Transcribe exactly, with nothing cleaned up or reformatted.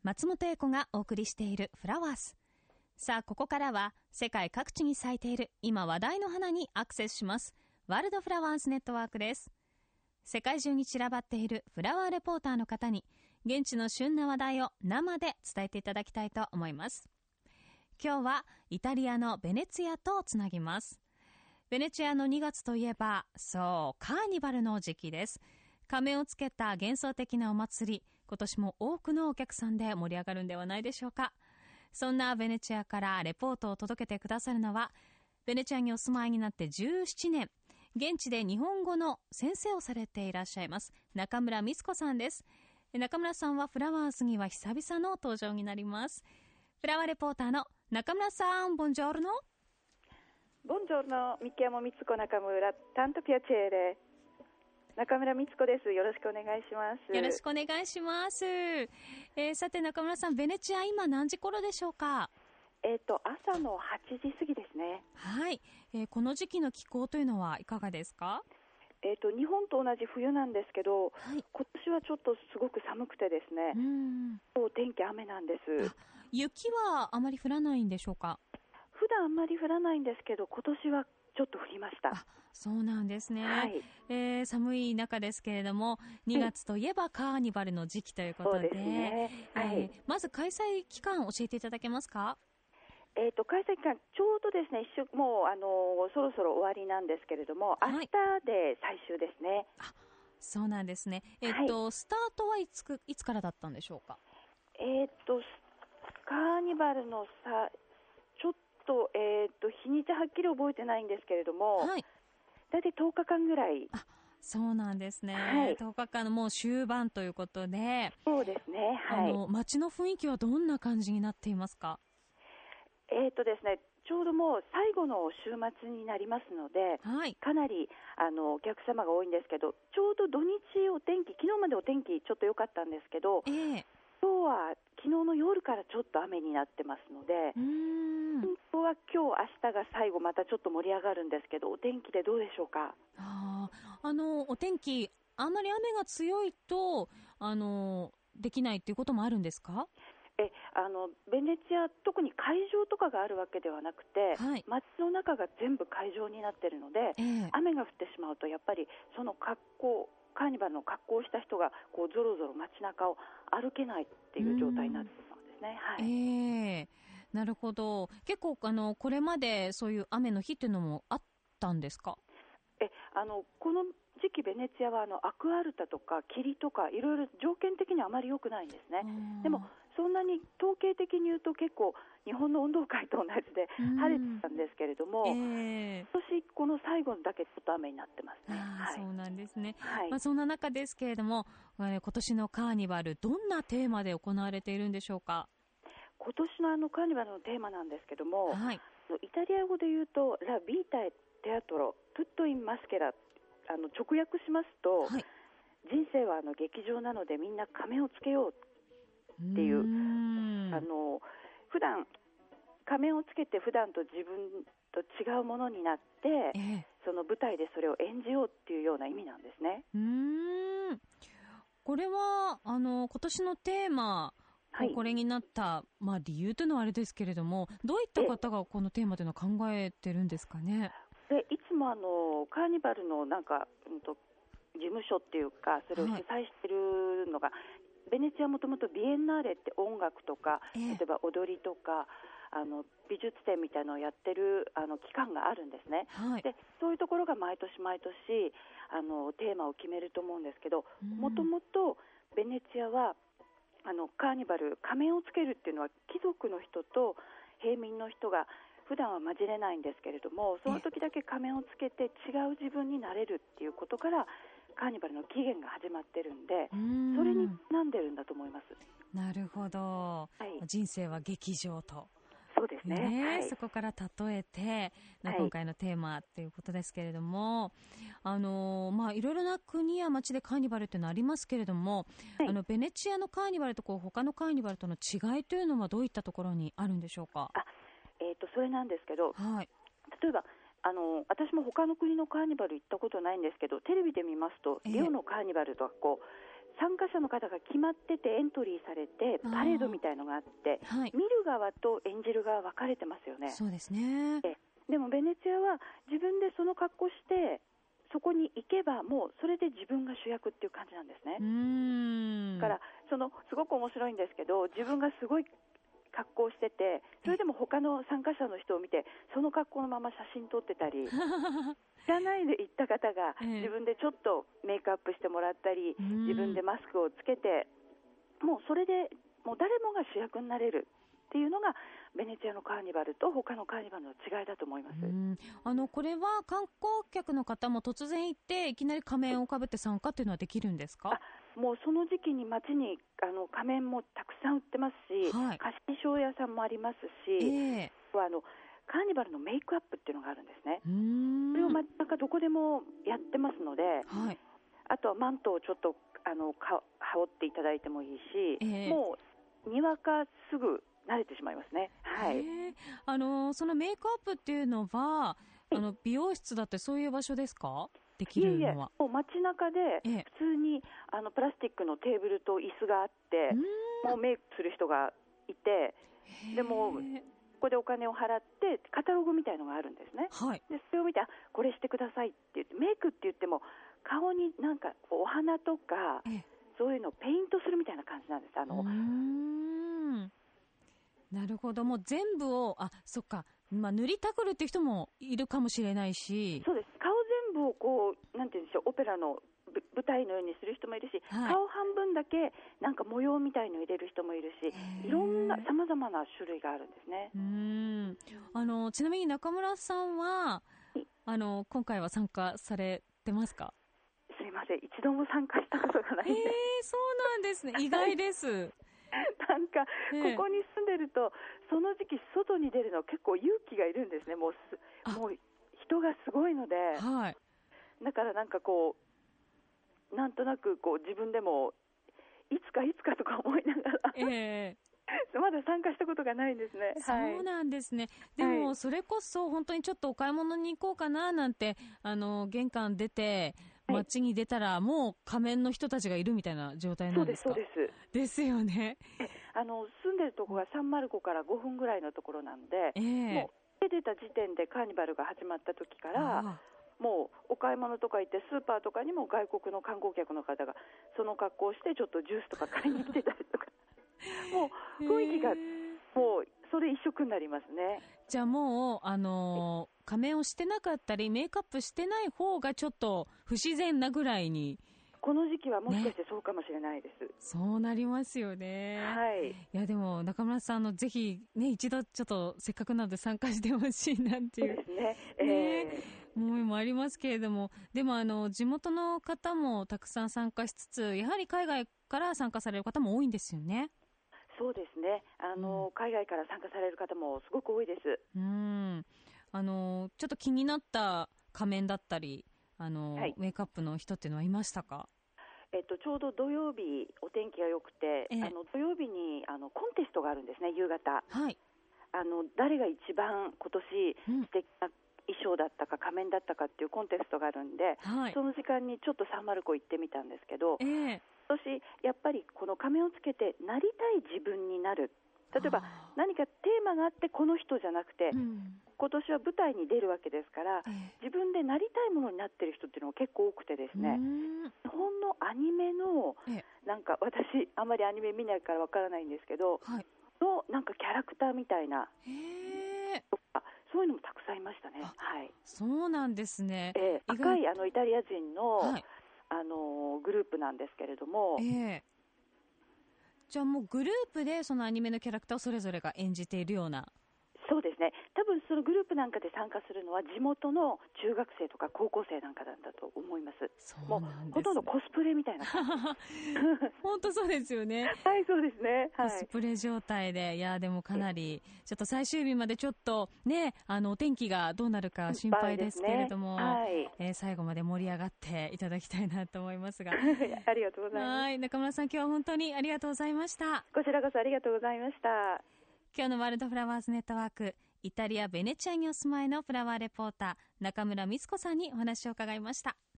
松本英子がお送りしているフラワース。さあ、ここからは世界各地に咲いている今話題の花にアクセスします。ワールドフラワーズネットワークです。世界中に散らばっているフラワーレポーターの方に現地の旬な話題を生で伝えていただきたいと思います。今日はイタリアのベネツィアとつなぎます。ベネチアのにがつといえば、そうカーニバルの時期です。仮面をつけた幻想的なお祭り、今年も多くのお客さんで盛り上がるんではないでしょうか。そんなベネチアからレポートを届けてくださるのは、ベネチアにお住まいになってじゅうななねん、現地で日本語の先生をされていらっしゃいます中村光子さんです。中村さんはフラワーズには久々の登場になります。フラワーレポーターの中村さん、ボンジョルノ。 ボンジョルノ、みきやもみつこ中村、タントピアチェーレ。中村光子です。よろしくお願いします。 よろしくお願いします。えー、さて中村さん、ベネチア今何時頃でしょうか？ えっと、朝のはちじ過ぎですね。 はい、えー、この時期の気候というのはいかがですか？ えっと、日本と同じ冬なんですけど、はい、今年はちょっとすごく寒くてですね、うん、天気雨なんです。 雪はあまり降らないんでしょうか？ 普段あんまり降らないんですけど、今年はちょっと降りました。 あ、そうなんですね。 はい、 えー、寒い中ですけれども、にがつといえばカーニバルの時期ということで、 そうですね。はい、 えー、まず開催期間を教えていただけますか？ えーと、開催期間、ちょうどですね、一週もうあのそろそろ終わりなんですけれども、明日で最終ですね。はい、 あ、そうなんですね。えーとはい、スタートはいつく、いつからだったんでしょうか？ えーと、カーニバルのさ、ちょっと、えーと、日にちはっきり覚えてないんですけれども、はい、だいたいとおかかんぐらい。 あ、そうなんですね。はい、とおかかんのもう終盤ということで。 そうですね。はい、 あの街の雰囲気はどんな感じになっていますか？ えーとですね、ちょうどもう最後の週末になりますので、はい、かなりあのお客様が多いんですけど、ちょうど土日お天気、昨日までお天気ちょっと良かったんですけど、えー、今日は昨日の夜からちょっと雨になってますので、うーん、本当は今日明日が最後またちょっと盛り上がるんですけど、お天気でどうでしょうか？ ああのお天気、あんまり雨が強いとあのできないっていうこともあるんですか？ えあのベネチア、特に会場とかがあるわけではなくて、はい、街の中が全部会場になっているので、えー、雨が降ってしまうとやっぱりその格好、カーニバルの格好をした人がこうぞろぞろ街中を歩けないっていう状態になってしまうんですね。はい、 えー、なるほど。結構あのこれまでそういう雨の日っていうのもあったんですか？ えあのこの時期ベネチアはあのアクアルタとか霧とかいろいろ条件的にはあまり良くないんですね。でもそんなに統計的に言うと結構日本の運動会と同じで晴れてたんですけれども、えー、今年この最後だけちょっと雨になってますね。 あ、はい、そうなんですね。 はい、 まあ、そんな中ですけれども、今年のカーニバルどんなテーマで行われているんでしょうか？ 今年のあのカーニバルのテーマなんですけども、 はい、 イタリア語で言うとラビータエテアトロトゥットインマスケラ、あの直訳しますと、はい、人生はあの劇場なのでみんな仮面をつけようっていう、うーん、あの普段仮面をつけて普段と自分と違うものになって、えー、その舞台でそれを演じようっていうような意味なんですね。 うーん、これはあの今年のテーマ、はい、これになった、まあ、理由というのはあれですけれども、どういった方がこのテーマというのを考えてるんですかね？ でいつもあのカーニバルのなんか、うんと、事務所っていうかそれを主催してるのが、はい、ベネチアはもともとビエンナーレって音楽とか、えー、例えば踊りとかあの美術展みたいなのをやってるあの機関があるんですね。はい、でそういうところが毎年毎年あのテーマを決めると思うんですけど、もともとベネチアはあのカーニバル、仮面をつけるっていうのは貴族の人と平民の人が普段は混じれないんですけれども、その時だけ仮面をつけて違う自分になれるっていうことからカーニバルの起源が始まってるんで、それにちなんでるんだと思います。 なるほど、はい、人生は劇場と、 そうですね、 ね、 はい、 そこから例えて、はい、今回のテーマということですけれども、あのまあ、いろいろな国や街でカーニバルというのはありますけれども、はい、あのベネチアのカーニバルとこう他のカーニバルとの違いというのはどういったところにあるんでしょうか？ あ、えーと、それなんですけど、 はい、 例えばあの私も他の国のカーニバル行ったことないんですけど、テレビで見ますと、えー、リオのカーニバルとかこう参加者の方が決まっててエントリーされてパレードみたいのがあって、 はい、 見る側と演じる側分かれてますよね。 そうですね。 えでもベネチアは自分でその格好してそこに行けばもうそれで自分が主役っていう感じなんですね。 うーんだからそのすごく面白いんですけど、自分がすごい格好してて、それでも他の参加者の人を見てその格好のまま写真撮ってたり知らないで行った方が自分でちょっとメイクアップしてもらったり、自分でマスクをつけて、もうそれでもう誰もが主役になれるっていうのがベネチアのカーニバルと他のカーニバルの違いだと思います。 うん、あのこれは観光客の方も突然行っていきなり仮面をかぶって参加っていうのはできるんですか？ あ、もうその時期に街にあの仮面もたくさん売ってますし、 はい、 貸し衣装屋さんもありますし、 えー、 あのカーニバルのメイクアップっていうのがあるんですね。 うーんそれを街中どこでもやってますので、 はい、 あとはマントをちょっとあのか羽織っていただいてもいいし、 えー、 もうにわかすぐ慣れてしまいますね。はい、 あのそのメイクアップっていうのはあの美容室だってそういう場所ですか？できるのは。いえいえ、 もう街中で普通にあのプラスチックのテーブルと椅子があって、もうメイクする人がいて、でもここでお金を払ってカタログみたいのがあるんですね。 はい、 でそれを見て、これしてくださいって言って、メイクって言っても顔になんかお花とかそういうのをペイントするみたいな感じなんです。あのうーんなるほど、もう全部を、あ、そっか、まあ、塗りたくるって人もいるかもしれないし、 そうです、顔全部をこうなんていうんでしょう、オペラの舞台のようにする人もいるし、はい、顔半分だけなんか模様みたいの入れる人もいるし、いろんなさまざまな種類があるんですね。 うーんあのちなみに中村さんはあの今回は参加されてますか？ すいません、一度も参加したことがないんで。 えー、そうなんですね、意外です。 なんかここに住んでるとその時期外に出るの結構勇気がいるんですね。もうすもう人がすごいので、 はい、 だからなんかこうなんとなくこう自分でもいつかいつかとか思いながら、 えー、まだ参加したことがないんですね。 そうなんですね。でもそれこそ本当にちょっとお買い物に行こうかななんてあの玄関出て街に出たらもう仮面の人たちがいるみたいな状態なんですか？ そうですそうですですよね。 えあの住んでるところがさんまるごからごふんぐらいのところなんで、 えー、 もう出た時点でカーニバルが始まった時からもうお買い物とか行ってスーパーとかにも外国の観光客の方がその格好をしてちょっとジュースとか買いに来てたりとかもう雰囲気がもうそれ一色になりますね。 じゃあもう、あのー、仮面をしてなかったりメイクアップしてない方がちょっと不自然なぐらいに、 この時期はもしかしてそうかもしれないです、ね、 そうなりますよね。 はい、 いやでも中村さんのぜひ、ね、一度ちょっとせっかくなので参加してほしいなっていう、 そうですね、えーね、思いもありますけれども、でもあの地元の方もたくさん参加しつつ、やはり海外から参加される方も多いんですよね。 そうですね、あの、うん、海外から参加される方もすごく多いです。 うんあのちょっと気になった仮面だったりあの、はい、メイクアップの人っていうのはいましたか？ えっと、ちょうど土曜日お天気が良くて、えー、あの土曜日にあのコンテストがあるんですね、夕方、 はい、 あの誰が一番今年素敵な衣装だったか仮面だったかっていうコンテストがあるんで、はい、その時間にちょっとサンマルコ行ってみたんですけど、えー、今年やっぱりこの仮面をつけてなりたい自分になる、例えば何かテーマがあってこの人じゃなくて、うん、今年は舞台に出るわけですから、えー、自分でなりたいものになってる人っていうのが結構多くてですね、日本のアニメの、えー、なんか私あんまりアニメ見ないからわからないんですけど、はい、のなんかキャラクターみたいな、えー、とかそういうのもたくさんいましたね。はい、 そうなんですね。 えー、赤いあのイタリア人の、はい、あのグループなんですけれども、えーじゃあもうグループでそのアニメのキャラクターをそれぞれが演じているような。 そうですね、多分そのグループなんかで参加するのは地元の中学生とか高校生なんかなんだと思います。 そうなんですね、 もうほとんどコスプレみたいな本当そうですよね。 はいそうですね、はい、 コスプレ状態で、いやでもかなりちょっと最終日までちょっとね、あのお天気がどうなるか心配ですけれども、ね、はい、えー、最後まで盛り上がっていただきたいなと思いますがありがとうございます。 はい、中村さん今日は本当にありがとうございました。 こちらこそありがとうございました。 今日のワールドフラワーズネットワーク、イタリア・ベネチアにお住まいのフラワーレポーター中村光子さんにお話を伺いました。